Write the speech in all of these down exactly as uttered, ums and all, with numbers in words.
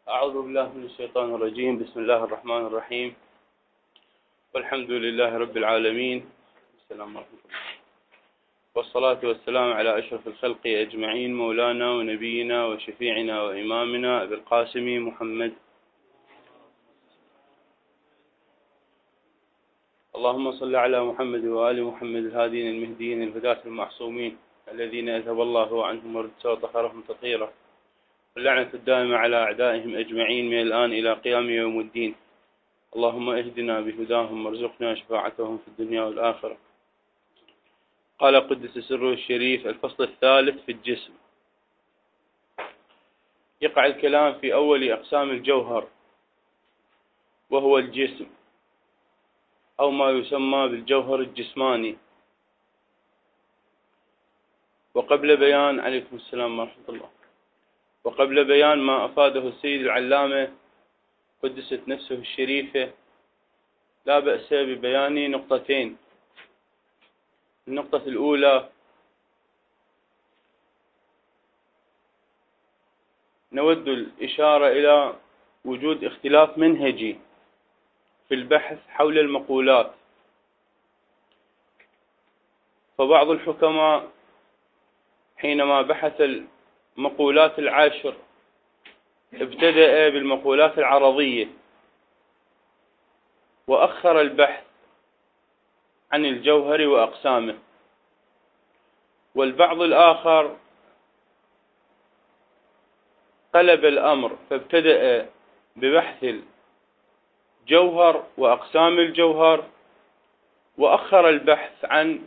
أعوذ بالله من الشيطان الرجيم. بسم الله الرحمن الرحيم، والحمد لله رب العالمين. السلام عليكم، والصلاة والسلام على أشرف الخلق أجمعين، مولانا ونبينا وشفيعنا وإمامنا أبي القاسم محمد. اللهم صل على محمد وآل محمد الهادين المهديين الهداة المعصومين الذين أذهب الله عنهم الرجس وطهرهم تطهيرا، واللعنة الدائمة على أعدائهم أجمعين من الآن إلى قيام يوم الدين. اللهم اهدنا بهداهم وارزقنا شفاعتهم في الدنيا والآخرة. قال قدس سره الشريف: الفصل الثالث في الجسم. يقع الكلام في أول أقسام الجوهر، وهو الجسم، أو ما يسمى بالجوهر الجسماني. وقبل بيان عليكم السلام ورحمة الله وقبل بيان ما أفاده السيد العلامة قدست نفسه الشريفة، لا بأس ببيان نقطتين. النقطة الأولى: نود الإشارة إلى وجود اختلاف منهجي في البحث حول المقولات. فبعض الحكماء حينما بحث المقولات العاشر ابتدأ بالمقولات العرضية، وأخر البحث عن الجوهر وأقسامه. والبعض الآخر قلب الأمر فابتدأ ببحث الجوهر وأقسام الجوهر، وأخر البحث عن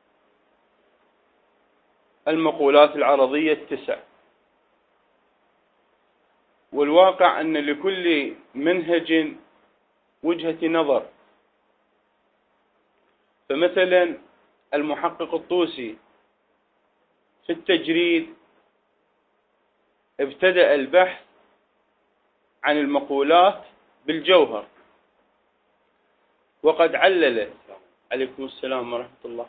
المقولات العرضية التسع. والواقع أن لكل منهج وجهة نظر. فمثلا المحقق الطوسي في التجريد ابتدأ البحث عن المقولات بالجوهر، وقد علل عليكم السلام ورحمة الله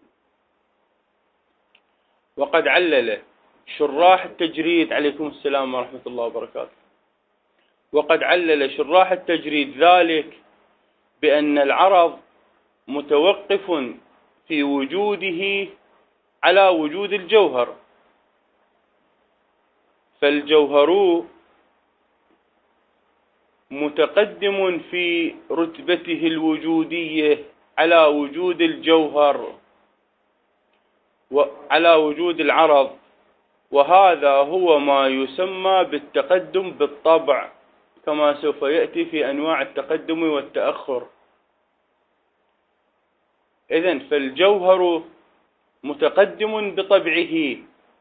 وقد علل شراح التجريد عليكم السلام ورحمة الله وبركاته وقد علل شراح التجريد ذلك بأن العرض متوقف في وجوده على وجود الجوهر، فالجوهر متقدم في رتبته الوجودية على وجود الجوهر وعلى وجود العرض، وهذا هو ما يسمى بالتقدم بالطبع، كما سوف يأتي في أنواع التقدم والتأخر. إذن فالجوهر متقدم بطبعه،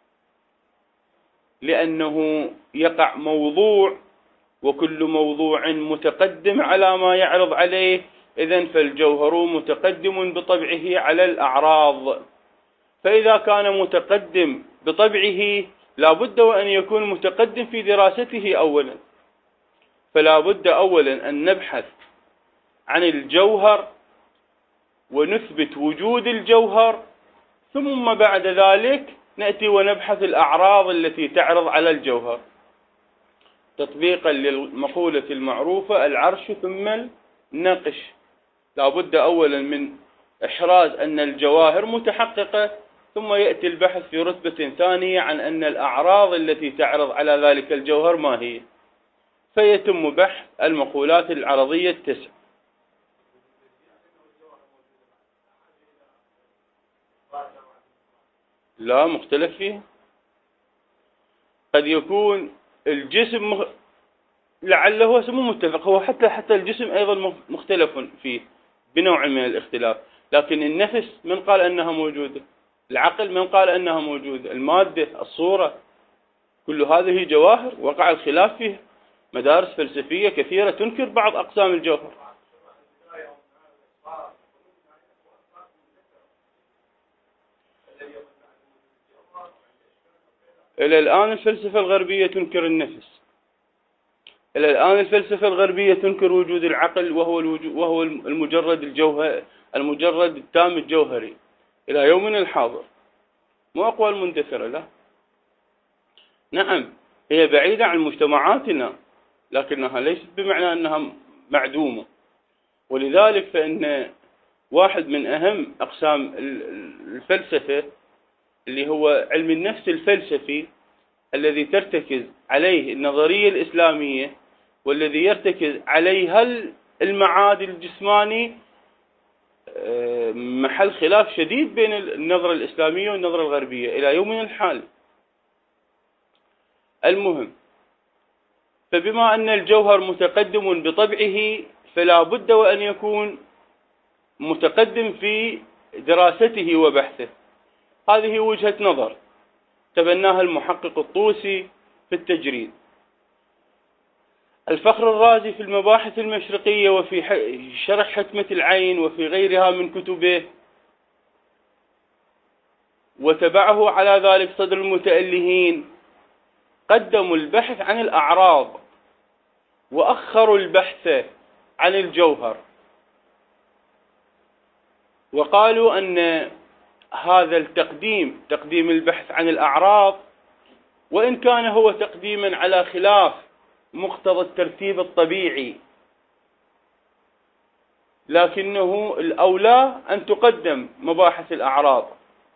لأنه يقع موضوع، وكل موضوع متقدم على ما يعرض عليه. إذن فالجوهر متقدم بطبعه على الأعراض. فإذا كان متقدم بطبعه لا بد وأن يكون متقدم في دراسته أولا. فلا بد أولا أن نبحث عن الجوهر ونثبت وجود الجوهر، ثم بعد ذلك نأتي ونبحث الأعراض التي تعرض على الجوهر، تطبيقا للمقولة المعروفة: العرش ثم النقش. لا بد أولا من إحراز أن الجواهر متحققة، ثم يأتي البحث في رتبة ثانية عن أن الأعراض التي تعرض على ذلك الجوهر ما هي، فيتم بحث المقولات العرضية التسع. لا مختلف فيه. قد يكون الجسم مخ... لعله هو اسمه متفق، هو حتى حتى الجسم أيضا مختلف فيه بنوع من الاختلاف. لكن النفس من قال أنها موجودة؟ العقل من قال أنها موجودة؟ المادة، الصورة، كل هذه جواهر وقع الخلاف فيه. مدارس فلسفية كثيرة تنكر بعض أقسام الجوهر. إلى الآن الفلسفة الغربية تنكر النفس. إلى الآن الفلسفة الغربية تنكر وجود العقل، وهو الوجود وهو المجرد الجوهر المجرد التام الجوهري إلى يومنا الحاضر. مو أقوال مندثرة، لا. نعم هي بعيدة عن مجتمعاتنا، لكنها ليست بمعنى أنها معدومة. ولذلك فإن واحد من أهم أقسام الفلسفة اللي هو علم النفس الفلسفي الذي ترتكز عليه النظرية الإسلامية والذي يرتكز عليه هل المعاد الجسماني، محل خلاف شديد بين النظرة الإسلامية والنظرة الغربية إلى يومنا الحالي. المهم، فبما أن الجوهر متقدم بطبعه فلا بد وأن يكون متقدم في دراسته وبحثه. هذه وجهة نظر تبناها المحقق الطوسي في التجريد. الفخر الرازي في المباحث المشرقية وفي شرح حكمة العين وفي غيرها من كتبه، وتبعه على ذلك صدر المتألهين، قدموا البحث عن الأعراض وأخروا البحث عن الجوهر، وقالوا أن هذا التقديم تقديم البحث عن الأعراض وإن كان هو تقديما على خلاف مقتضى الترتيب الطبيعي، لكنه الأولى أن تقدم مباحث الأعراض،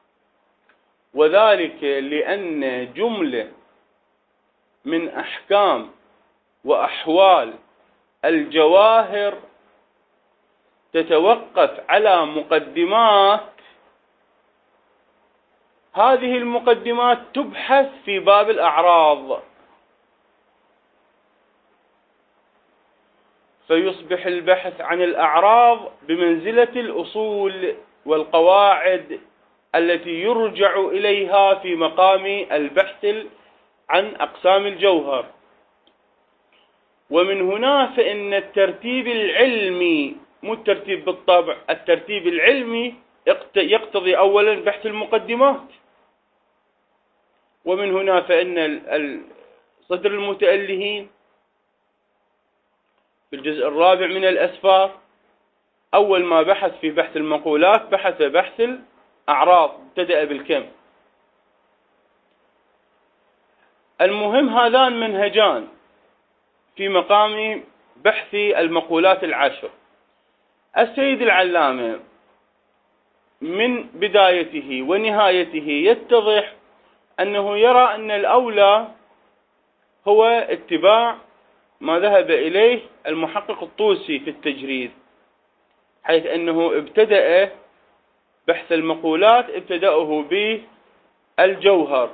وذلك لأن جملة من أحكام وأحوال الجواهر تتوقف على مقدمات، هذه المقدمات تبحث في باب الأعراض، فيصبح البحث عن الأعراض بمنزلة الأصول والقواعد التي يرجع إليها في مقام البحث عن أقسام الجوهر. ومن هنا فإن الترتيب العلمي، مو الترتيب بالطبع، الترتيب العلمي يقتضي أولا بحث المقدمات. ومن هنا فإن صدر المتألهين في الجزء الرابع من الأسفار أول ما بحث في بحث المقولات بحث بحث الأعراض، ابتدأ بالكم. المهم، هذان منهجان في مقام بحث المقولات العشر. السيد العلامة من بدايته ونهايته يتضح أنه يرى أن الأولى هو اتباع ما ذهب إليه المحقق الطوسي في التجريد، حيث أنه ابتدأ بحث المقولات ابتدأه بالجوهر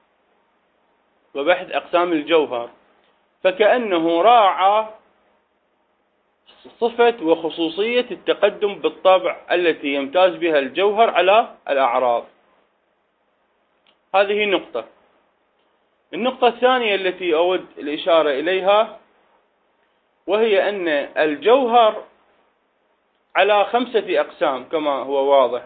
وبحث أقسام الجوهر، فكأنه راعى صفة وخصوصية التقدم بالطبع التي يمتاز بها الجوهر على الأعراض. هذه نقطة. النقطة الثانية التي أود الإشارة إليها وهي أن الجوهر على خمسة أقسام كما هو واضح.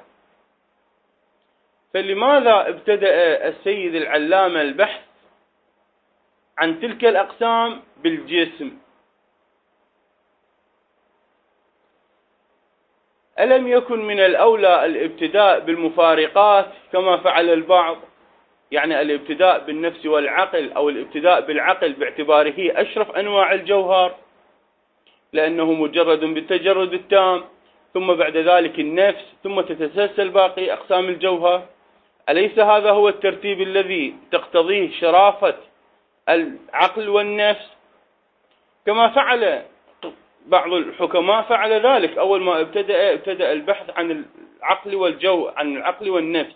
فلماذا ابتدأ السيد العلامة البحث عن تلك الأقسام بالجسم؟ ألم يكن من الأولى الابتداء بالمفارقات كما فعل البعض؟ يعني الابتداء بالنفس والعقل أو الابتداء بالعقل باعتباره أشرف أنواع الجوهر لأنه مجرد بالتجرد التام، ثم بعد ذلك النفس، ثم تتسلسل باقي أقسام الجوهر. أليس هذا هو الترتيب الذي تقتضيه شرافة العقل والنفس؟ كما فعل بعض الحكماء فعل ذلك أول ما ابتدأ ابتدأ البحث عن العقل والجو عن العقل والنفس.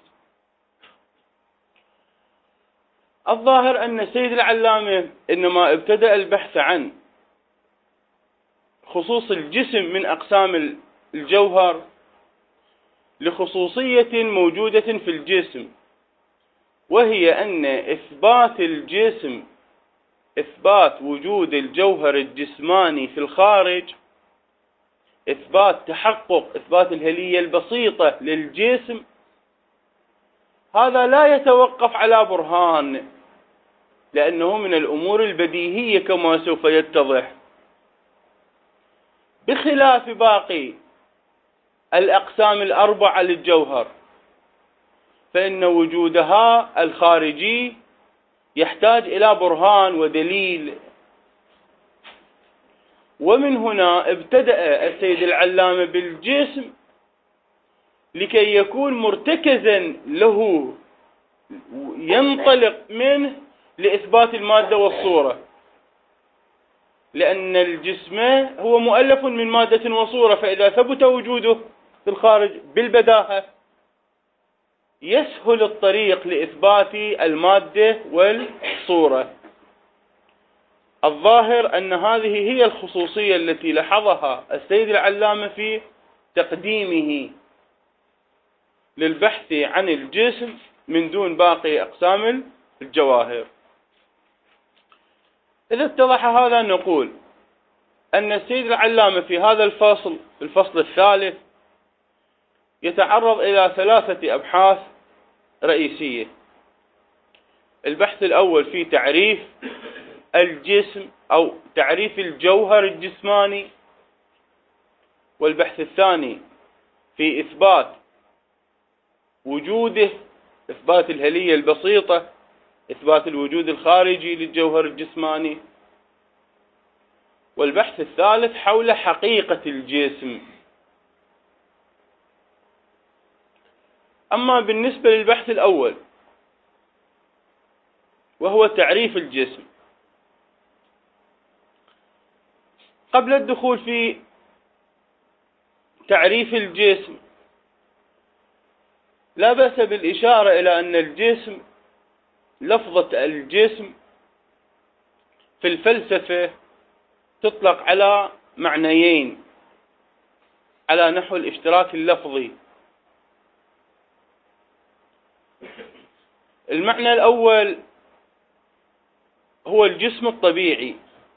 الظاهر أن السيد العلامة إنما ابتدأ البحث عن خصوص الجسم من أقسام الجوهر لخصوصية موجودة في الجسم، وهي أن إثبات الجسم إثبات وجود الجوهر الجسماني في الخارج، إثبات تحقق إثبات الهلية البسيطة للجسم، هذا لا يتوقف على برهان، لأنه من الأمور البديهية كما سوف يتضح، بخلاف باقي الأقسام الأربعة للجوهر، فإن وجودها الخارجي يحتاج إلى برهان ودليل. ومن هنا ابتدأ السيد العلامة بالجسم لكي يكون مرتكزا له ينطلق منه لإثبات المادة والصورة، لأن الجسم هو مؤلف من مادة وصورة، فإذا ثبت وجوده في الخارج بالبداهة يسهل الطريق لإثبات المادة والصورة. الظاهر أن هذه هي الخصوصية التي لاحظها السيد العلامة في تقديمه للبحث عن الجسم من دون باقي أقسام الجواهر. إذا اتضح هذا نقول أن السيد العلامة في هذا الفصل الفصل الثالث يتعرض إلى ثلاثة أبحاث رئيسية. البحث الأول في تعريف الجسم أو تعريف الجوهر الجسماني، والبحث الثاني في إثبات وجوده، إثبات الهلية البسيطة، إثبات الوجود الخارجي للجوهر الجسماني، والبحث الثالث حول حقيقة الجسم. أما بالنسبة للبحث الأول وهو تعريف الجسم، قبل الدخول في تعريف الجسم لا بأس بالإشارة إلى أن الجسم، لفظة الجسم في الفلسفة تطلق على معنيين على نحو الاشتراك اللفظي. المعنى الأول هو الجسم الطبيعي،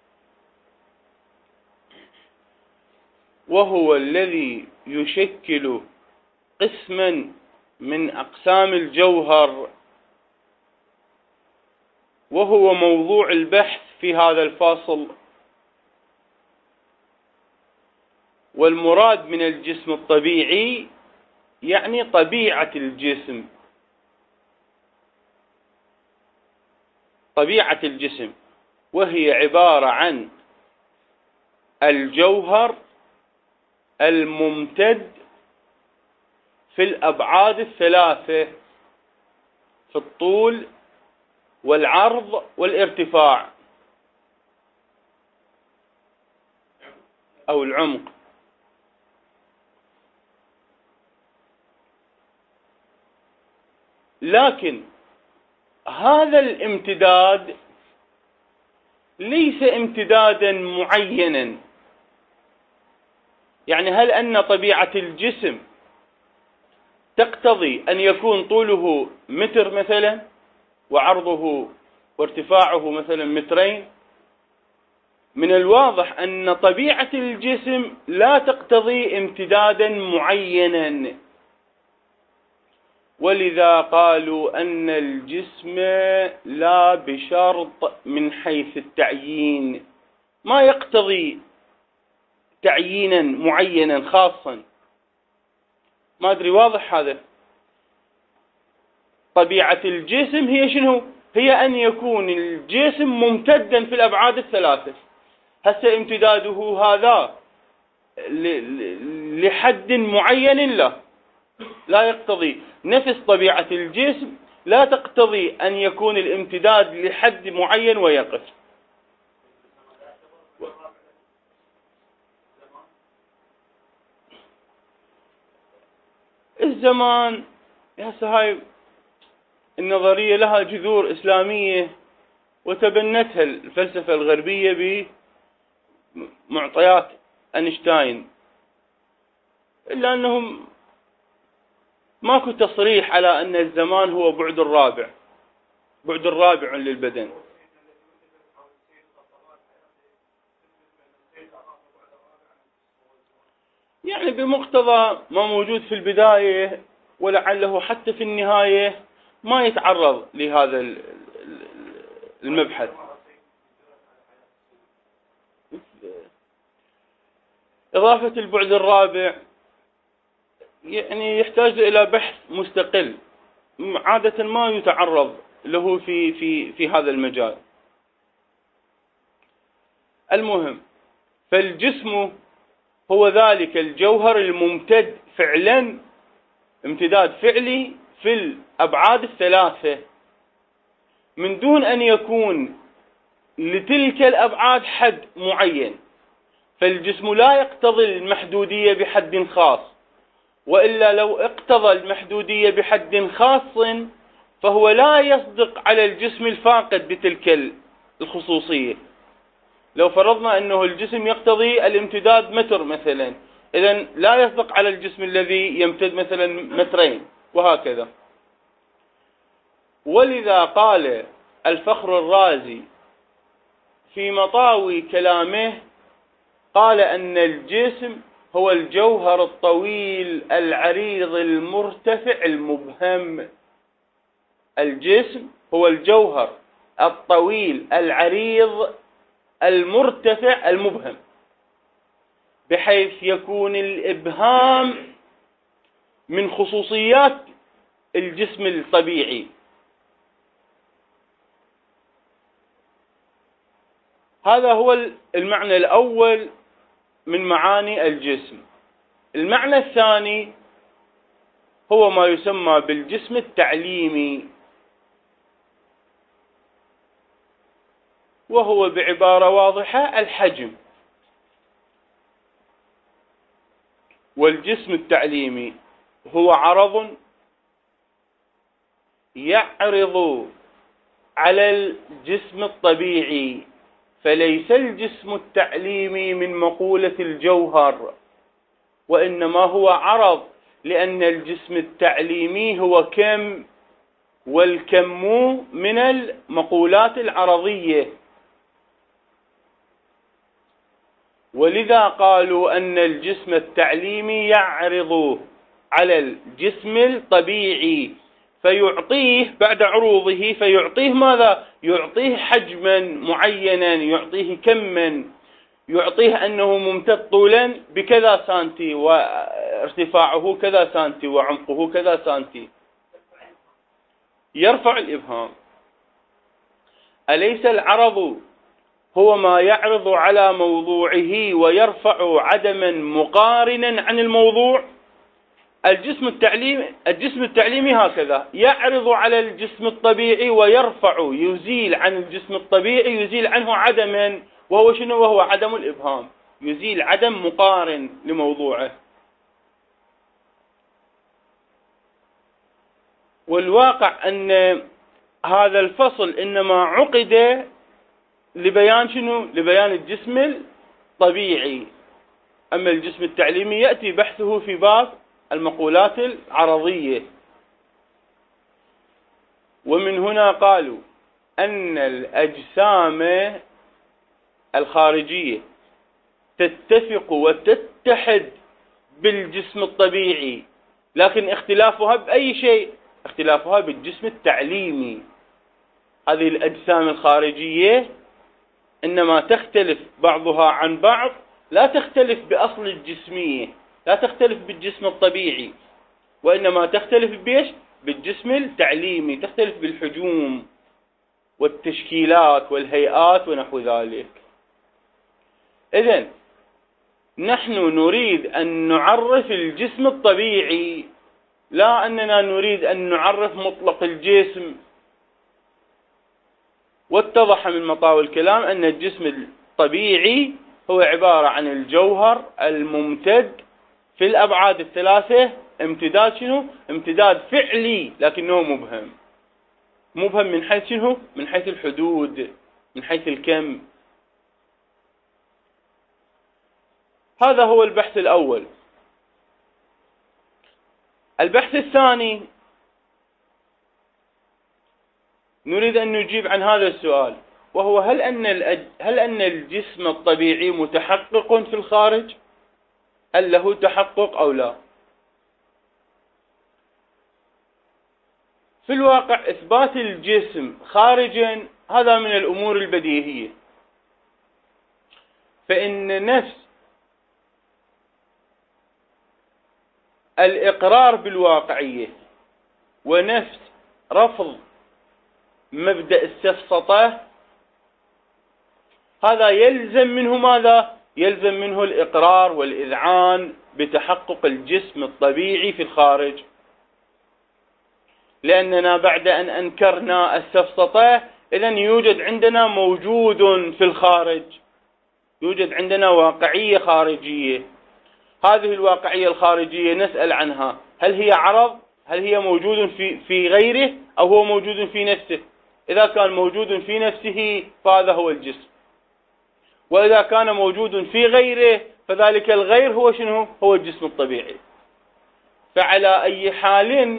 وهو الذي يشكل قسما من أقسام الجوهر، وهو موضوع البحث في هذا الفصل. والمراد من الجسم الطبيعي يعني طبيعة الجسم، طبيعة الجسم، وهي عبارة عن الجوهر الممتد في الأبعاد الثلاثة، في الطول والعرض والارتفاع أو العمق. لكن هذا الامتداد ليس امتدادا معينا. يعني هل أن طبيعة الجسم تقتضي أن يكون طوله متر مثلا وعرضه وارتفاعه مثلا مترين؟ من الواضح أن طبيعة الجسم لا تقتضي امتدادا معينا، ولذا قالوا أن الجسم لا بشرط من حيث التعيين، ما يقتضي تعيينا معينا خاصا. ما أدري واضح هذا؟ طبيعة الجسم هي شنو؟ هي أن يكون الجسم ممتدا في الأبعاد الثلاثة. هسه امتداده هذا لحد معين لا لا يقتضي. نفس طبيعة الجسم لا تقتضي أن يكون الامتداد لحد معين ويقف. الزمان هسه هاي النظرية لها جذور إسلامية وتبنتها الفلسفة الغربية بمعطيات أينشتاين، إلا أنهم ماكو تصريح على أن الزمان هو بعد الرابع، بعد الرابع للبدن. يعني بمقتضى ما موجود في البداية، ولعله حتى في النهاية ما يتعرض لهذا المبحث. إضافة البعد الرابع يعني يحتاج إلى بحث مستقل، عادة ما يتعرض له في في في هذا المجال. المهم فالجسم هو ذلك الجوهر الممتد فعلا، امتداد فعلي في الأبعاد الثلاثة، من دون أن يكون لتلك الأبعاد حد معين. فالجسم لا يقتضي المحدودية بحد خاص، وإلا لو اقتضى المحدودية بحد خاص فهو لا يصدق على الجسم الفاقد بتلك الخصوصية. لو فرضنا أنه الجسم يقتضي الامتداد متر مثلا، إذن لا يصدق على الجسم الذي يمتد مثلا مترين، وهكذا. ولذا قال الفخر الرازي في مطاوي كلامه، قال أن الجسم هو الجوهر الطويل العريض المرتفع المبهم. الجسم هو الجوهر الطويل العريض المرتفع المبهم، بحيث يكون الإبهام من خصوصيات الجسم الطبيعي. هذا هو المعنى الأول من معاني الجسم. المعنى الثاني هو ما يسمى بالجسم التعليمي، وهو بعبارة واضحة الحجم. والجسم التعليمي هو عرض يعرض على الجسم الطبيعي، فليس الجسم التعليمي من مقولة الجوهر، وإنما هو عرض، لأن الجسم التعليمي هو كم، والكم من المقولات العرضية. ولذا قالوا أن الجسم التعليمي يعرض على الجسم الطبيعي فيعطيه بعد عروضه، فيعطيه ماذا؟ يعطيه حجما معينا، يعطيه كما، يعطيه أنه ممتد طولا بكذا سنتي، وارتفاعه كذا سنتي، وعمقه كذا سنتي، يرفع الإبهام. أليس العرض هو ما يعرض على موضوعه ويرفع عدما مقارنا عن الموضوع؟ الجسم التعليمي الجسم التعليمي هكذا يعرض على الجسم الطبيعي ويرفع، يزيل عن الجسم الطبيعي، يزيل عنه عدما، وهو شنو؟ وهو عدم الإبهام، يزيل عدم مقارن لموضوعه. والواقع أن هذا الفصل إنما عقد لبيان شنو؟ لبيان الجسم الطبيعي. أما الجسم التعليمي يأتي بحثه في باب المقولات العرضية. ومن هنا قالوا أن الأجسام الخارجية تتفق وتتحد بالجسم الطبيعي، لكن اختلافها بأي شيء؟ اختلافها بالجسم التعليمي. هذه الأجسام الخارجية إنما تختلف بعضها عن بعض، لا تختلف بأصل الجسمية، لا تختلف بالجسم الطبيعي، وإنما تختلف بإيش؟ بالجسم التعليمي، تختلف بالحجوم والتشكيلات والهيئات ونحو ذلك. إذن نحن نريد أن نعرف الجسم الطبيعي، لا أننا نريد أن نعرف مطلق الجسم. واتضح من مطاوي الكلام أن الجسم الطبيعي هو عبارة عن الجوهر الممتد في الأبعاد الثلاثة، امتداد شنو؟ امتداد فعلي، لكنه مبهم. مبهم من حيث شنو؟ من حيث الحدود، من حيث الكم. هذا هو البحث الأول. البحث الثاني نريد أن نجيب عن هذا السؤال، وهو هل أن هل أن الجسم الطبيعي متحقق في الخارج؟ هل له تحقق أو لا؟ في الواقع إثبات الجسم خارجا هذا من الأمور البديهية، فإن نفس الإقرار بالواقعية ونفس رفض مبدأ السفسطة هذا يلزم منه ماذا؟ يلزم منه الإقرار والإذعان بتحقق الجسم الطبيعي في الخارج، لأننا بعد أن أنكرنا السفسطة إذن يوجد عندنا موجود في الخارج، يوجد عندنا واقعية خارجية. هذه الواقعية الخارجية نسأل عنها، هل هي عرض؟ هل هي موجود في في غيره أو هو موجود في نفسه؟ إذا كان موجود في نفسه فهذا هو الجسم، وإذا كان موجود في غيره فذلك الغير هو شنو؟ هو الجسم الطبيعي. فعلى أي حال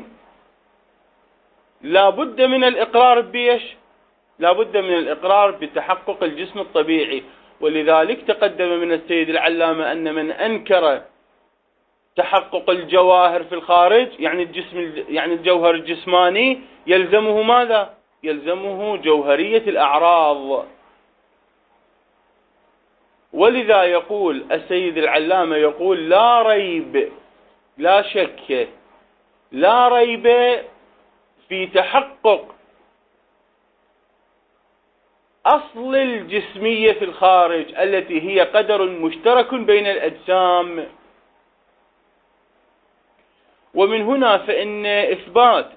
لا بد من الإقرار بيش؟ لا بد من الإقرار بتحقق الجسم الطبيعي. ولذلك تقدم من السيد العلامة أن من أنكر تحقق الجواهر في الخارج يعني الجسم يعني الجوهر الجسماني يلزمه ماذا؟ يلزمه جوهرية الأعراض. ولذا يقول السيد العلامة يقول لا ريب، لا شك، لا ريب في تحقق أصل الجسمية في الخارج التي هي قدر مشترك بين الأجسام. ومن هنا فإن إثبات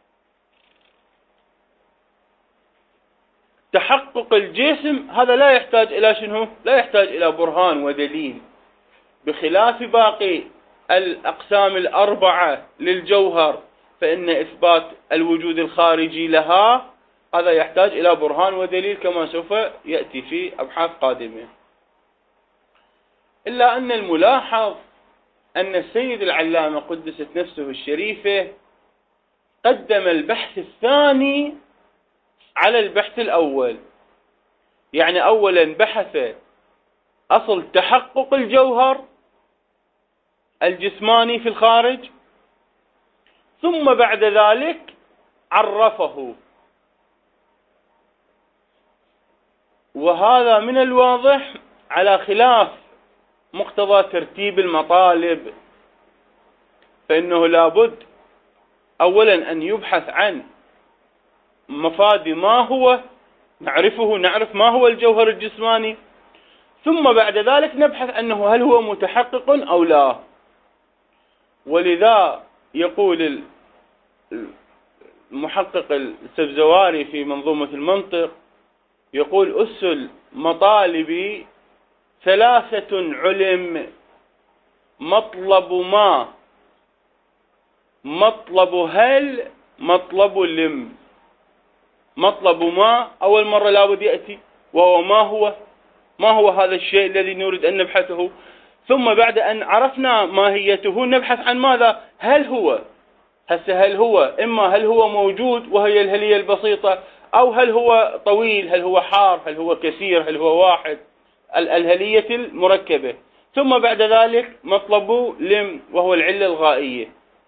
تحقق الجسم هذا لا يحتاج إلى شنو؟ لا يحتاج إلى برهان ودليل، بخلاف باقي الأقسام الأربعة للجوهر فإن إثبات الوجود الخارجي لها هذا يحتاج إلى برهان ودليل كما سوف يأتي في أبحاث قادمة. إلا أن الملاحظ أن السيد العلامة قدست نفسه الشريفة قدم البحث الثاني على البحث الأول، يعني أولا بحث أصل تحقق الجوهر الجسماني في الخارج، ثم بعد ذلك عرفه. وهذا من الواضح على خلاف مقتضى ترتيب المطالب، فإنه لابد أولا أن يبحث عن مفاد ما هو نعرفه، نعرف ما هو الجوهر الجسماني، ثم بعد ذلك نبحث أنه هل هو متحقق أو لا. ولذا يقول المحقق السبزواري في منظومة المنطق يقول أس المطالب ثلاثة علم: مطلب ما، مطلب هل، مطلب لم. مطلب ما أول مرة لابد يأتي، وهو ما هو ما هو هذا الشيء الذي نريد أن نبحثه. ثم بعد أن عرفنا ماهيته نبحث عن ماذا؟ هل هو هسه هل هو إما هل هو موجود وهي الهلية البسيطة، أو هل هو طويل، هل هو حار، هل هو كثير، هل هو واحد، الهلية المركبة. ثم بعد ذلك مطلب لم وهو العلة الغائية.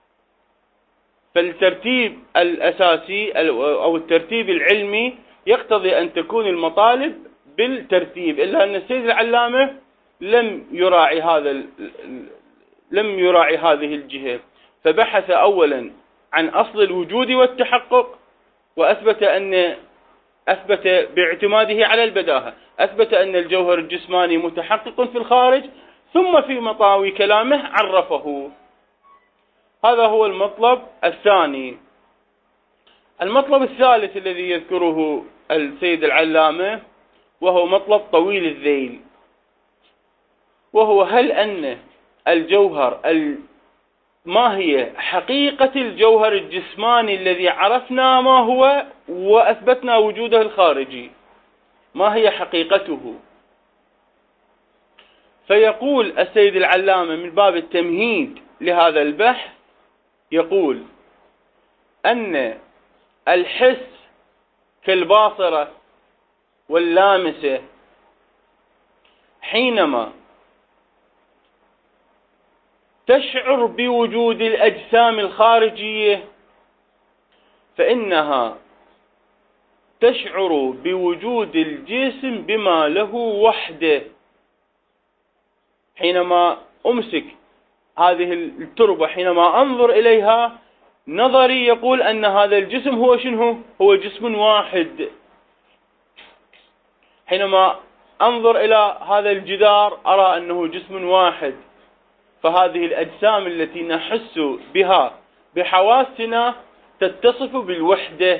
فالترتيب الأساسي أو الترتيب العلمي يقتضي أن تكون المطالب بالترتيب، إلا أن السيد العلامة لم يراعي هذا لم يراعي هذه الجهة، فبحث أولا عن أصل الوجود والتحقق، وأثبت أن أثبت باعتماده على البداهة أثبت أن الجوهر الجسماني متحقق في الخارج، ثم في مطاوي كلامه عرفه. هذا هو المطلب الثاني. المطلب الثالث الذي يذكره السيد العلامة وهو مطلب طويل الذيل، وهو هل أن الجوهر ما هي حقيقة الجوهر الجسماني الذي عرفنا ما هو وأثبتنا وجوده الخارجي، ما هي حقيقته؟ فيقول السيد العلامة من باب التمهيد لهذا البحث، يقول أن الحس كالباصرة واللامسة حينما تشعر بوجود الأجسام الخارجية فإنها تشعر بوجود الجسم بما له وحده. حينما أمسك هذه التربة، حينما أنظر إليها نظري يقول أن هذا الجسم هو شنو؟ هو جسم واحد. حينما أنظر إلى هذا الجدار أرى أنه جسم واحد، فهذه الأجسام التي نحس بها بحواسنا تتصف بالوحدة،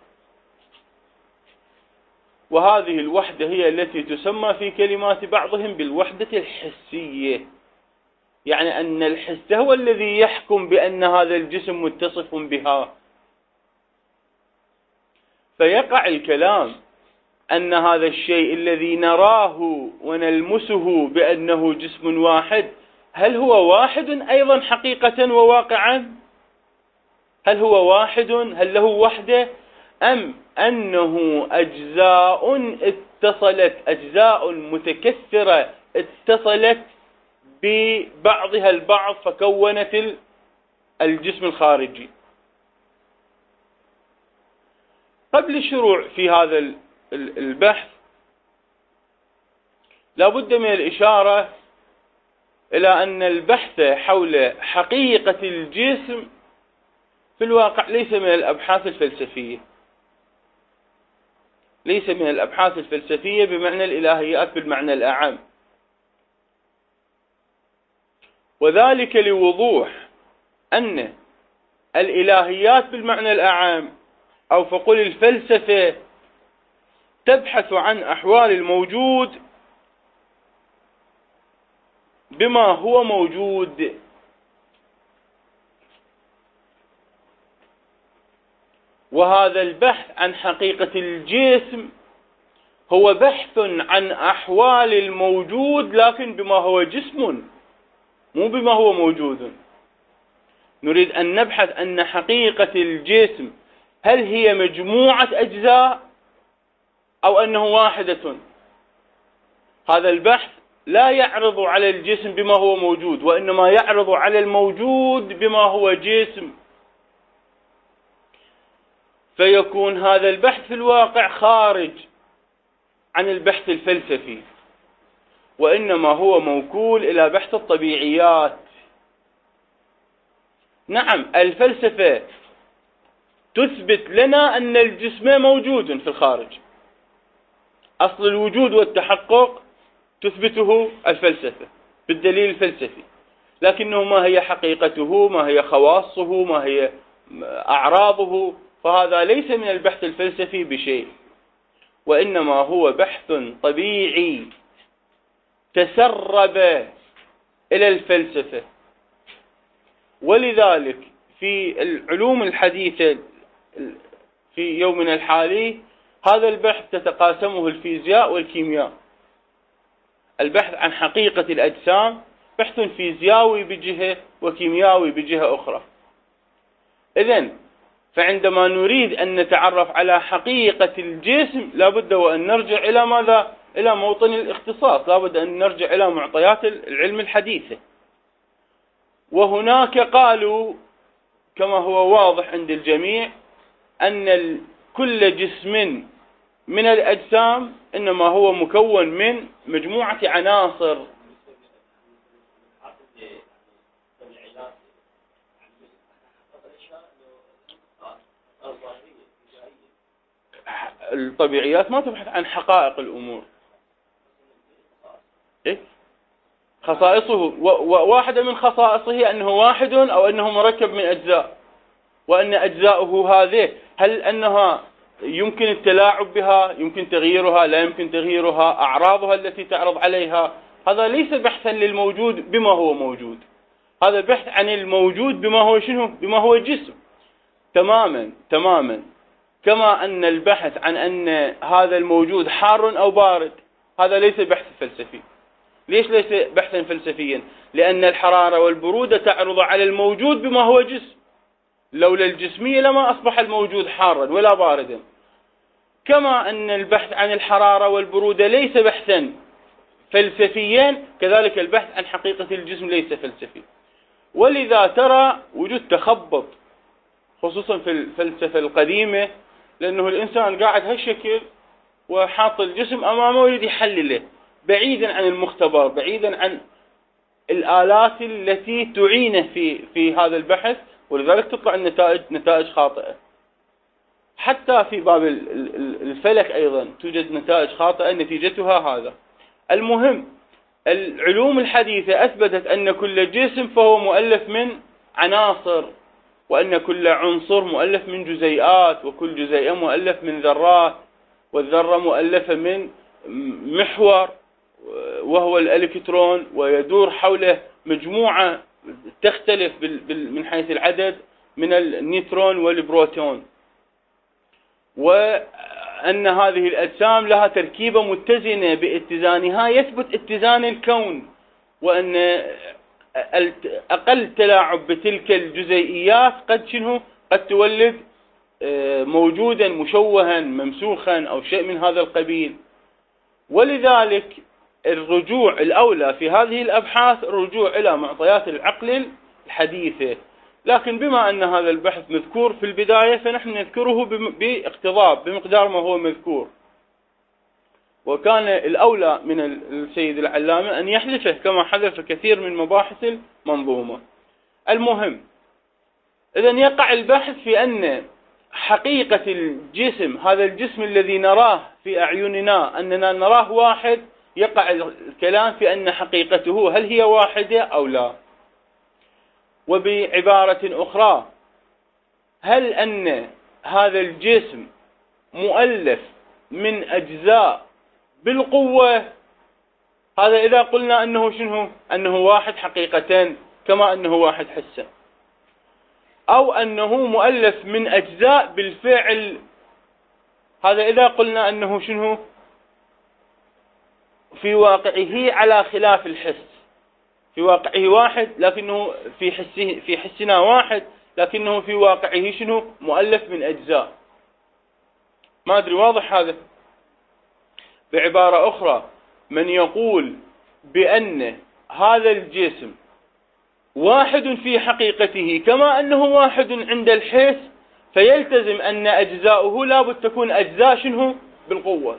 وهذه الوحدة هي التي تسمى في كلمات بعضهم بالوحدة الحسية، يعني أن الحس هو الذي يحكم بأن هذا الجسم متصف بها. فيقع الكلام أن هذا الشيء الذي نراه ونلمسه بأنه جسم واحد، هل هو واحد أيضا حقيقة وواقعا؟ هل هو واحد؟ هل له وحدة؟ أم أنه أجزاء اتصلت، أجزاء متكثرة اتصلت ببعضها البعض فكونت الجسم الخارجي؟ قبل الشروع في هذا البحث لا بد من الإشارة إلى أن البحث حول حقيقة الجسم في الواقع ليس من الأبحاث الفلسفية، ليس من الأبحاث الفلسفية بمعنى الإلهيات بالمعنى الأعم، وذلك لوضوح أن الإلهيات بالمعنى الأعم أو فقل الفلسفة تبحث عن أحوال الموجود بما هو موجود، وهذا البحث عن حقيقة الجسم هو بحث عن أحوال الموجود لكن بما هو جسم مو بما هو موجود. نريد أن نبحث أن حقيقة الجسم هل هي مجموعة أجزاء أو أنه واحدة. هذا البحث لا يعرض على الجسم بما هو موجود، وإنما يعرض على الموجود بما هو جسم، فيكون هذا البحث في الواقع خارج عن البحث الفلسفي، وإنما هو موكول إلى بحث الطبيعيات. نعم، الفلسفة تثبت لنا أن الجسم موجود في الخارج، أصل الوجود والتحقق تثبته الفلسفة بالدليل الفلسفي، لكنه ما هي حقيقته، ما هي خواصه، ما هي أعراضه، فهذا ليس من البحث الفلسفي بشيء، وإنما هو بحث طبيعي تسرب إلى الفلسفة. ولذلك في العلوم الحديثة في يومنا الحالي هذا البحث تتقاسمه الفيزياء والكيمياء. البحث عن حقيقة الأجسام بحث فيزيائي بجهة وكيميائي بجهة أخرى. إذن فعندما نريد أن نتعرف على حقيقة الجسم لابد وأن نرجع إلى ماذا؟ إلى موطن الاختصاص، لابد أن نرجع إلى معطيات العلم الحديثة. وهناك قالوا كما هو واضح عند الجميع أن كل جسم من الأجسام إنما هو مكون من مجموعة عناصر. الطبيعيات ما تبحث عن حقائق الأمور، إيه؟ خصائصه، وواحدة من خصائصه أنه واحد أو أنه مركب من أجزاء، وأن أجزاؤه هذه هل أنها يمكن التلاعب بها، يمكن تغييرها، لا يمكن تغييرها، أعراضها التي تعرض عليها. هذا ليس بحثا للموجود بما هو موجود، هذا بحث عن الموجود بما هو شنو؟ بما هو جسم. تماما تماما كما أن البحث عن أن هذا الموجود حار أو بارد هذا ليس بحث فلسفي. ليش ليس بحثا فلسفيا؟ لأن الحرارة والبرودة تعرض على الموجود بما هو جسم، لولا الجسمية لما أصبح الموجود حارا ولا باردا. كما أن البحث عن الحرارة والبرودة ليس بحثا فلسفيا، كذلك البحث عن حقيقة الجسم ليس فلسفي. ولذا ترى وجود تخبط خصوصا في الفلسفة القديمة، لأنه الإنسان قاعد هالشكل وحاط الجسم أمامه ويريد يحلله بعيدا عن المختبر، بعيدا عن الآلات التي تعينه في في هذا البحث، ولذلك تطلع النتائج نتائج خاطئة. حتى في باب الفلك أيضا توجد نتائج خاطئة نتيجتها هذا. المهم، العلوم الحديثة أثبتت أن كل جسم فهو مؤلف من عناصر، وأن كل عنصر مؤلف من جزيئات، وكل جزيئة مؤلف من ذرات، والذرة مؤلفة من محور وهو الإلكترون، ويدور حوله مجموعة تختلف من حيث العدد من النيوترون والبروتون، وأن هذه الأجسام لها تركيبة متزنة باتزانها يثبت اتزان الكون، وأن أقل تلاعب بتلك الجزيئيات قد شنو قد تولد موجودا مشوها ممسوخا أو شيء من هذا القبيل. ولذلك الرجوع الأولى في هذه الأبحاث الرجوع إلى معطيات العقل الحديثة، لكن بما أن هذا البحث مذكور في البداية فنحن نذكره باقتضاب بمقدار ما هو مذكور، وكان الأولى من السيد العلامة أن يحذفه كما حذف كثير من مباحث المنظومة. المهم، إذن يقع البحث في أن حقيقة الجسم، هذا الجسم الذي نراه في أعيننا أننا نراه واحد، يقع الكلام في أن حقيقته هل هي واحدة أو لا. وبعبارة أخرى، هل أن هذا الجسم مؤلف من أجزاء بالقوة؟ هذا إذا قلنا أنه شنو؟ أنه واحد حقيقة كما أنه واحد حسا، أو أنه مؤلف من أجزاء بالفعل، هذا إذا قلنا أنه شنو؟ في واقعه على خلاف الحس، في واقعه واحد لكنه في حسه في حسنا واحد، لكنه في واقعه شنو؟ مؤلف من أجزاء. ما أدري واضح هذا؟ بعبارة أخرى، من يقول بأن هذا الجسم واحد في حقيقته كما أنه واحد عند الحس، فيلتزم أن أجزاؤه لابد تكون أجزاء شنو؟ بالقوة.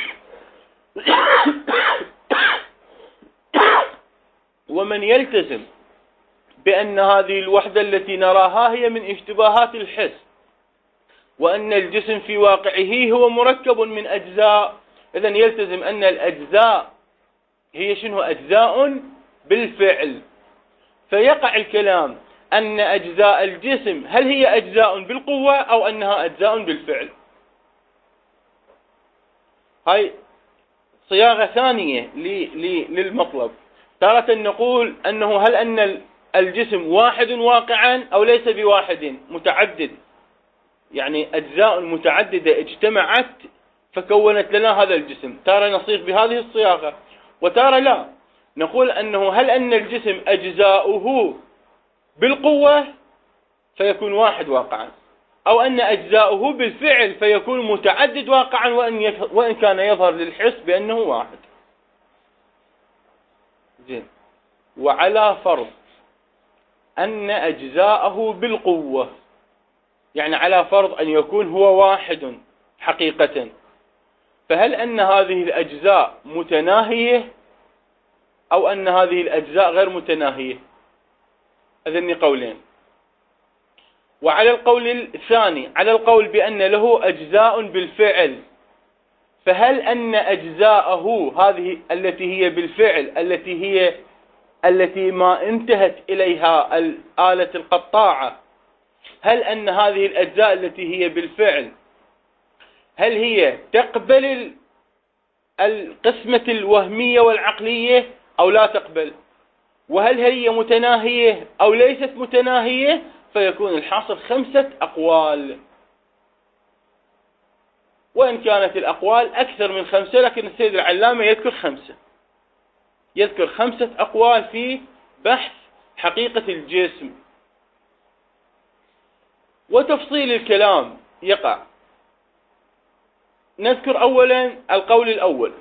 ومن يلتزم بأن هذه الوحدة التي نراها هي من اشتباهات الحس، وأن الجسم في واقعه هو مركب من أجزاء، إذن يلتزم أن الأجزاء هي شنو؟ أجزاء بالفعل. فيقع الكلام أن أجزاء الجسم هل هي أجزاء بالقوة أو أنها أجزاء بالفعل. هاي صياغة ثانية للمطلب. تارة نقول أنه هل أن الجسم واحد واقعا أو ليس بواحد، متعدد، يعني أجزاء متعددة اجتمعت فكونت لنا هذا الجسم. تارة نصيغ بهذه الصياغة، وتارة لا، نقول أنه هل أن الجسم أجزاؤه بالقوة فيكون واحد واقعا، أو أن أجزاؤه بالفعل فيكون متعدد واقعا وإن, وإن كان يظهر للحس بأنه واحد. زين. وعلى فرض أن أجزاءه بالقوة، يعني على فرض أن يكون هو واحد حقيقة، فهل أن هذه الأجزاء متناهية أو أن هذه الأجزاء غير متناهية؟ أذن قولين. وعلى القول الثاني، على القول بأن له أجزاء بالفعل، فهل أن أجزاءه هذه التي هي بالفعل، التي هي التي ما انتهت إليها الآلة القطاعة، هل أن هذه الأجزاء التي هي بالفعل هل هي تقبل القسمة الوهمية والعقلية أو لا تقبل؟ وهل هي متناهية أو ليست متناهية؟ فيكون الحاصل خمسة أقوال، وإن كانت الأقوال أكثر من خمسة، لكن السيد العلامة يذكر خمسة، يذكر خمسة أقوال في بحث حقيقة الجسم. وتفصيل الكلام يقع. نذكر أولا القول الأول.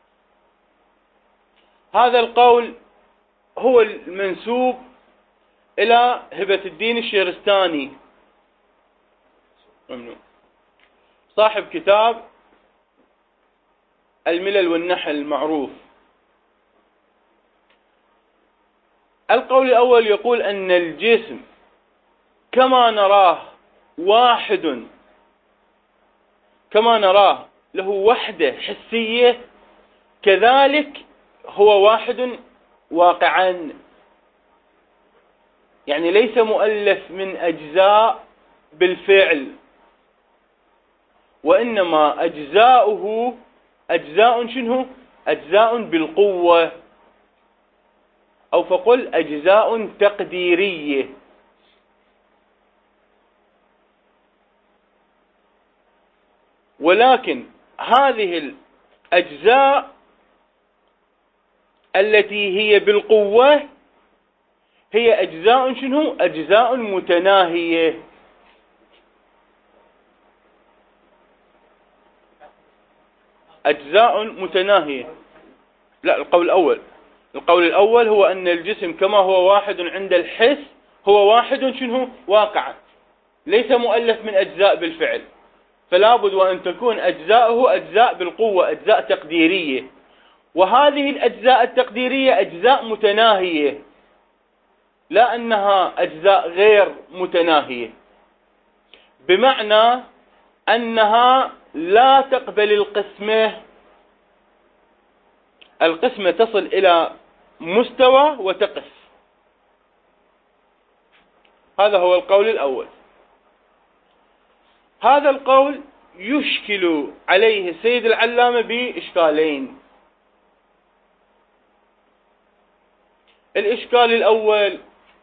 هذا القول هو المنسوب إلى هبة الدين الشهرستاني، صاحب كتاب الملل والنحل المعروف. القول الأول يقول أن الجسم كما نراه واحد، كما نراه له وحدة حسية، كذلك هو واحد واقعا، يعني ليس مؤلف من أجزاء بالفعل، وإنما أجزاؤه أجزاء شنو؟ أجزاء بالقوة، أو فقل أجزاء تقديرية. ولكن هذه الأجزاء التي هي بالقوة هي أجزاء شنو؟ أجزاء متناهية. أجزاء متناهية. لا، القول الأول القول الأول هو أن الجسم كما هو واحد عند الحس هو واحد شنو؟ واقعا، ليس مؤلف من أجزاء بالفعل، فلا بد وأن تكون أجزاؤه أجزاء بالقوة، أجزاء تقديرية. وهذه الأجزاء التقديرية أجزاء متناهية، لا أنها أجزاء غير متناهية، بمعنى أنها لا تقبل القسمة. القسمة تصل إلى مستوى وتقف. هذا هو القول الأول. هذا القول يشكل عليه السيد العلامة بإشكالين. الإشكال الأول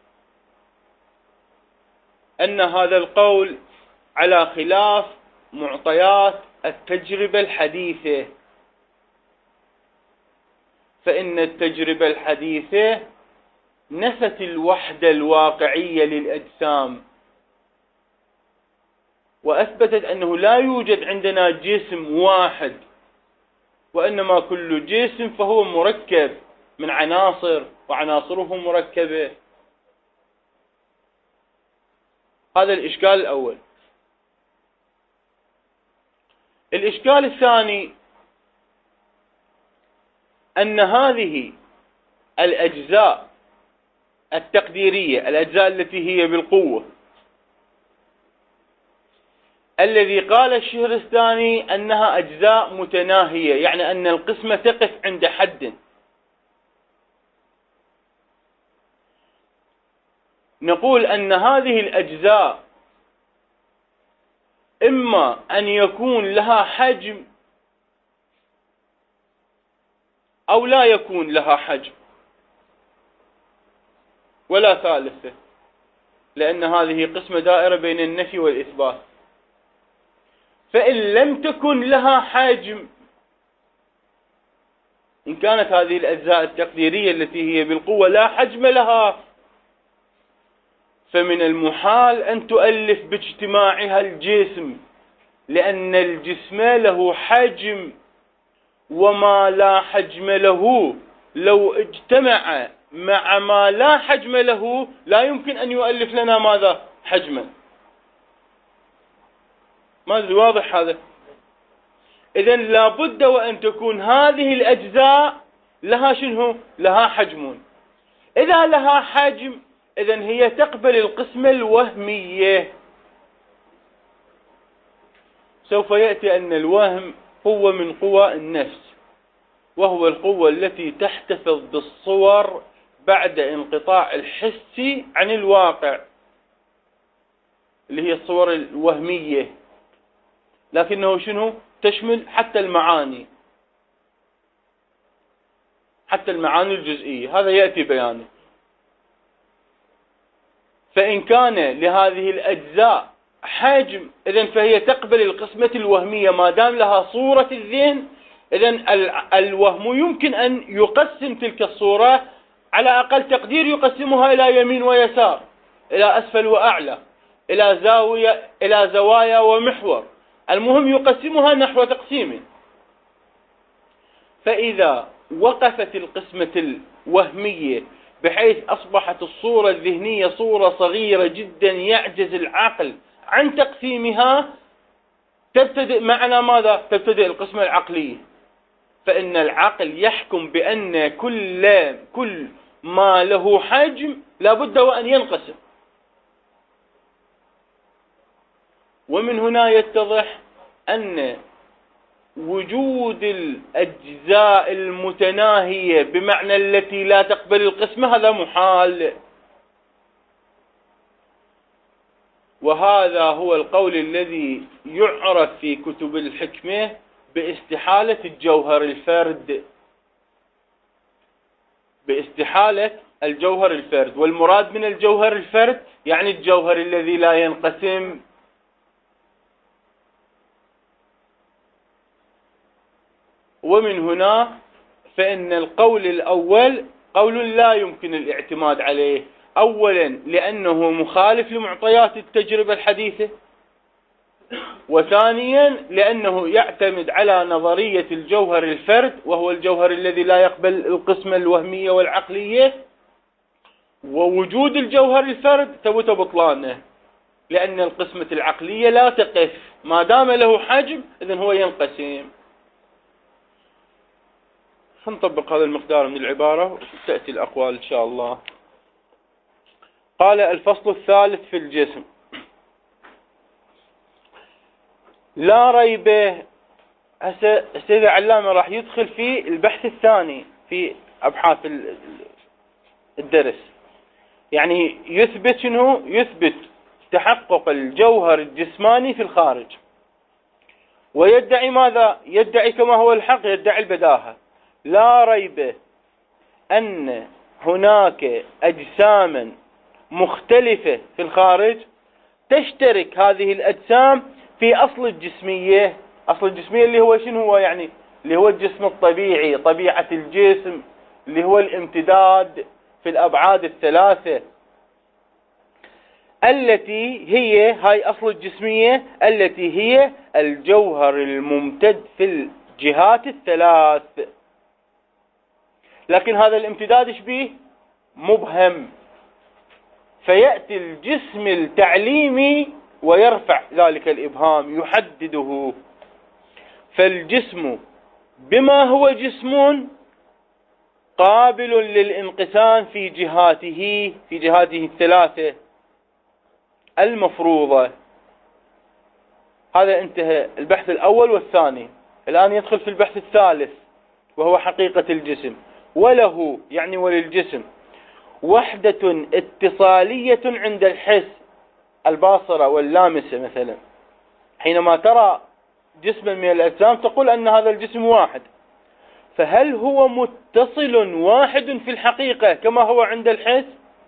أن هذا القول على خلاف معطيات التجربة الحديثة، فإن التجربة الحديثة نفت الوحدة الواقعية للأجسام، وأثبتت أنه لا يوجد عندنا جسم واحد، وإنما كل جسم فهو مركب من عناصر، وعناصره مركبة. هذا الإشكال الأول. الإشكال الثاني أن هذه الأجزاء التقديرية، الأجزاء التي هي بالقوة، الذي قال الشهرستاني أنها أجزاء متناهية، يعني أن القسمة تقف عند حد. نقول أن هذه الأجزاء إما أن يكون لها حجم أو لا يكون لها حجم، ولا ثالثة، لأن هذه قسمة دائرة بين النفي والإثبات. فإن لم تكن لها حجم، إن كانت هذه الأجزاء التقديرية التي هي بالقوة لا حجم لها، فمن المحال أن تؤلف باجتماعها الجسم، لأن الجسم له حجم، وما لا حجم له لو اجتمع مع ما لا حجم له لا يمكن أن يؤلف لنا ماذا؟ حجما. ما أدري واضح هذا؟ إذن لابد وأن تكون هذه الأجزاء لها شنو؟ لها حجم. إذا لها حجم إذن هي تقبل القسمة الوهمية. سوف يأتي أن الوهم هو من قوى النفس، وهو القوة التي تحتفظ بالصور بعد انقطاع الحس عن الواقع، اللي هي الصور الوهمية، لكنه شنو؟ تشمل حتى المعاني، حتى المعاني الجزئية. هذا يأتي بيانه. فإن كان لهذه الأجزاء حجم إذن فهي تقبل القسمة الوهمية ما دام لها صورة الذهن. إذن الوهم يمكن أن يقسم تلك الصورة، على أقل تقدير يقسمها إلى يمين ويسار، إلى أسفل وأعلى، إلى زاوية، إلى زوايا ومحور، المهم يقسمها نحو تقسيم. فإذا وقفت القسمة الوهمية بحيث أصبحت الصورة الذهنية صورة صغيرة جدا يعجز العقل عن تقسيمها، تبتدئ معنا ماذا؟ تبتدئ القسمة العقلية. فإن العقل يحكم بأن كل كل ما له حجم لابد وأن ينقسم. ومن هنا يتضح أن وجود الأجزاء المتناهية بمعنى التي لا تقبل القسمة هذا محال، وهذا هو القول الذي يعرف في كتب الحكمة باستحالة الجوهر الفرد، باستحالة الجوهر الفرد. والمراد من الجوهر الفرد يعني الجوهر الذي لا ينقسم. ومن هنا فإن القول الأول قول لا يمكن الاعتماد عليه، أولا لأنه مخالف لمعطيات التجربة الحديثة، وثانيا لأنه يعتمد على نظرية الجوهر الفرد وهو الجوهر الذي لا يقبل القسمة الوهمية والعقلية، ووجود الجوهر الفرد ثبت بطلانه، لأن القسمة العقلية لا تقف ما دام له حجم، إذن هو ينقسم. نطبق هذا المقدار من العبارة وتأتي الأقوال إن شاء الله. قال الفصل الثالث في الجسم. لا ريب، هسه السيد العلامة راح يدخل في البحث الثاني في أبحاث الدرس، يعني يثبت شنو؟ يثبت تحقق الجوهر الجسماني في الخارج، ويدعي ماذا؟ يدعي كما هو الحق، يدعي البداهة. لا ريب أن هناك أجساما مختلفة في الخارج تشترك هذه الأجسام في أصل الجسمية. أصل الجسمية اللي هو شنو هو؟ يعني اللي هو الجسم الطبيعي، طبيعة الجسم اللي هو الامتداد في الأبعاد الثلاثة، التي هي هاي أصل الجسمية التي هي الجوهر الممتد في الجهات الثلاث. لكن هذا الامتداد ايش بيه؟ مبهم، فيأتي الجسم التعليمي ويرفع ذلك الإبهام، يحدده. فالجسم بما هو جسم قابل للانقسام في جهاته في جهاته الثلاثة المفروضة. هذا انتهى البحث الأول والثاني. الآن يدخل في البحث الثالث وهو حقيقة الجسم. وله يعني وللجسم وحدة اتصالية عند الحس، الباصرة واللامسة. مثلا حينما ترى جسما من الأجسام تقول أن هذا الجسم واحد، فهل هو متصل واحد في الحقيقة كما هو عند الحس،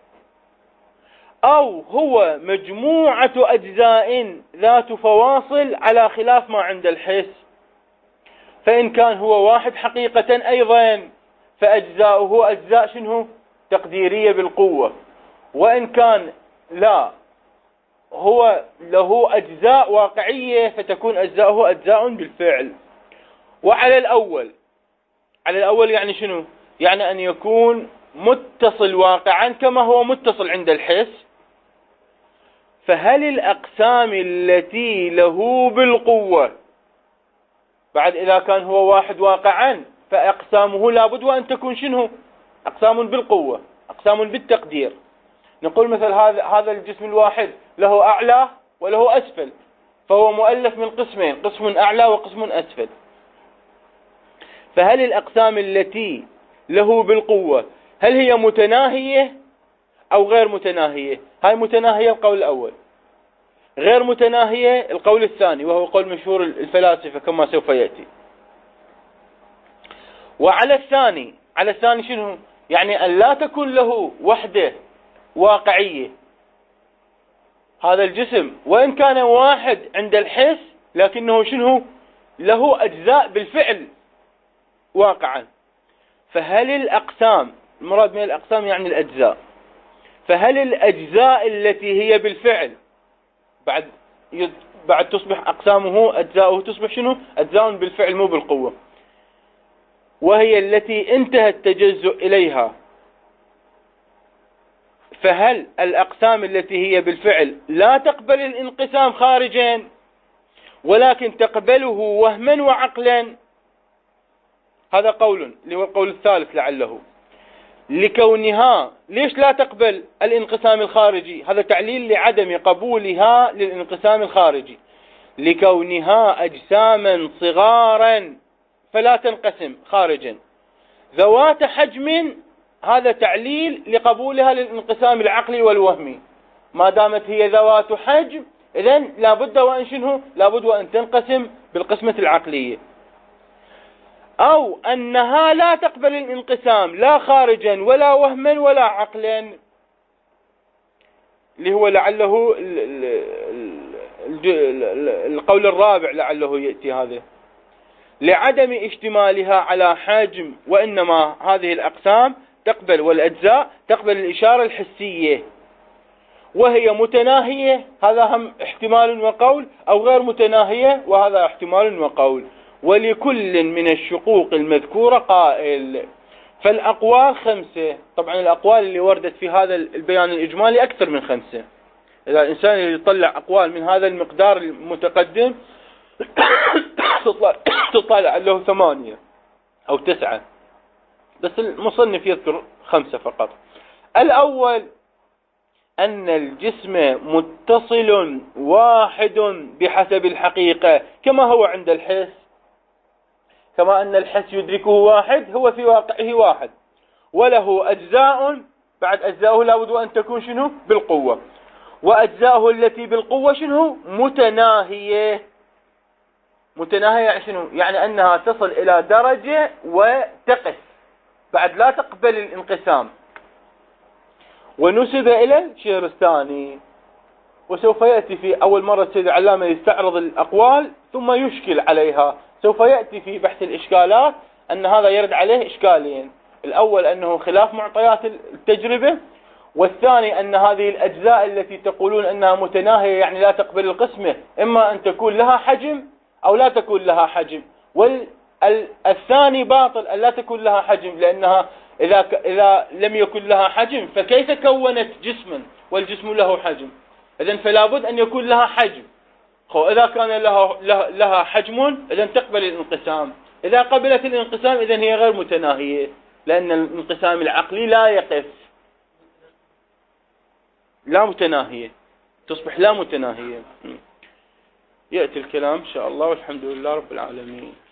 أو هو مجموعة أجزاء ذات فواصل على خلاف ما عند الحس؟ فإن كان هو واحد حقيقة أيضا فأجزاؤه أجزاء شنو؟ تقديرية بالقوة. وإن كان لا هو له أجزاء واقعية فتكون أجزاؤه أجزاء بالفعل. وعلى الأول، على الأول يعني شنو؟ يعني أن يكون متصل واقعا كما هو متصل عند الحس. فهل الأقسام التي له بالقوة، بعد إذا كان هو واحد واقعا فأقسامه لابد وأن تكون شنو؟ أقسام بالقوة، أقسام بالتقدير. نقول مثل هذا هذا الجسم الواحد له أعلى وله أسفل، فهو مؤلف من قسمين، قسم أعلى وقسم أسفل. فهل الأقسام التي له بالقوة هل هي متناهية أو غير متناهية؟ هاي متناهية القول الأول، غير متناهية القول الثاني، وهو قول مشهور الفلاسفة كما سوف يأتي. وعلى الثاني، على الثاني شنو؟ يعني أن لا تكون له وحدة واقعية. هذا الجسم وإن كان واحد عند الحس لكنه شنو؟ له أجزاء بالفعل واقعا. فهل الأقسام، المراد من الأقسام يعني الأجزاء، فهل الأجزاء التي هي بالفعل بعد بعد تصبح أقسامه أجزاؤه تصبح شنو؟ أجزاء بالفعل مو بالقوة، وهي التي انتهى التجزؤ إليها. فهل الأقسام التي هي بالفعل لا تقبل الانقسام خارجا ولكن تقبله وهما وعقلا؟ هذا قول اللي هو القول الثالث لعله. لكونها ليش لا تقبل الانقسام الخارجي؟ هذا تعليل لعدم قبولها للانقسام الخارجي. لكونها أجساما صغارا فلا تنقسم خارجا، ذوات حجم هذا تعليل لقبولها للانقسام العقلي والوهمي، ما دامت هي ذوات حجم إذن لابد وأن شنه لابد وأن تنقسم بالقسمة العقلية، أو أنها لا تقبل الانقسام لا خارجا ولا وهما ولا عقلا، اللي هو لعله القول الرابع لعله يأتي هذا، لعدم اشتمالها على حجم، وإنما هذه الأقسام تقبل والأجزاء تقبل الإشارة الحسية، وهي متناهية هذا هم احتمال وقول، أو غير متناهية وهذا احتمال وقول، ولكل من الشقوق المذكورة قائل. فالأقوال خمسة، طبعا الأقوال اللي وردت في هذا البيان الإجمالي أكثر من خمسة، إذا الإنسان يطلع أقوال من هذا المقدار المتقدم تطلع له ثمانية أو تسعة، بس المصنف يذكر خمسة فقط. الأول أن الجسم متصل واحد بحسب الحقيقة كما هو عند الحس، كما أن الحس يدركه واحد هو في واقعه واحد، وله أجزاء بعد أجزاؤه لابد أن تكون شنو بالقوة، وأجزاؤه التي بالقوة شنو متناهية. متناهية شنو يعني أنها تصل إلى درجة وتقف بعد لا تقبل الانقسام. ونسب إلى الشهرستاني، وسوف يأتي في أول مرة السيد العلامة يستعرض الأقوال ثم يشكل عليها، سوف يأتي في بحث الإشكالات أن هذا يرد عليه إشكالين، الأول أنه خلاف معطيات التجربة، والثاني أن هذه الأجزاء التي تقولون أنها متناهية يعني لا تقبل القسمة إما أن تكون لها حجم أو لا تكون لها حجم، والثاني باطل أن لا تكون لها حجم، لأنها إذا إذا لم يكن لها حجم فكيف كونت جسما والجسم له حجم؟ إذن فلا بد أن يكون لها حجم، إذا كان لها لها حجم إذن تقبل الانقسام، إذا قبلت الانقسام إذن هي غير متناهية، لأن الانقسام العقلي لا يقف، لا متناهية، تصبح لا متناهية. يأتي الكلام إن شاء الله، والحمد لله رب العالمين.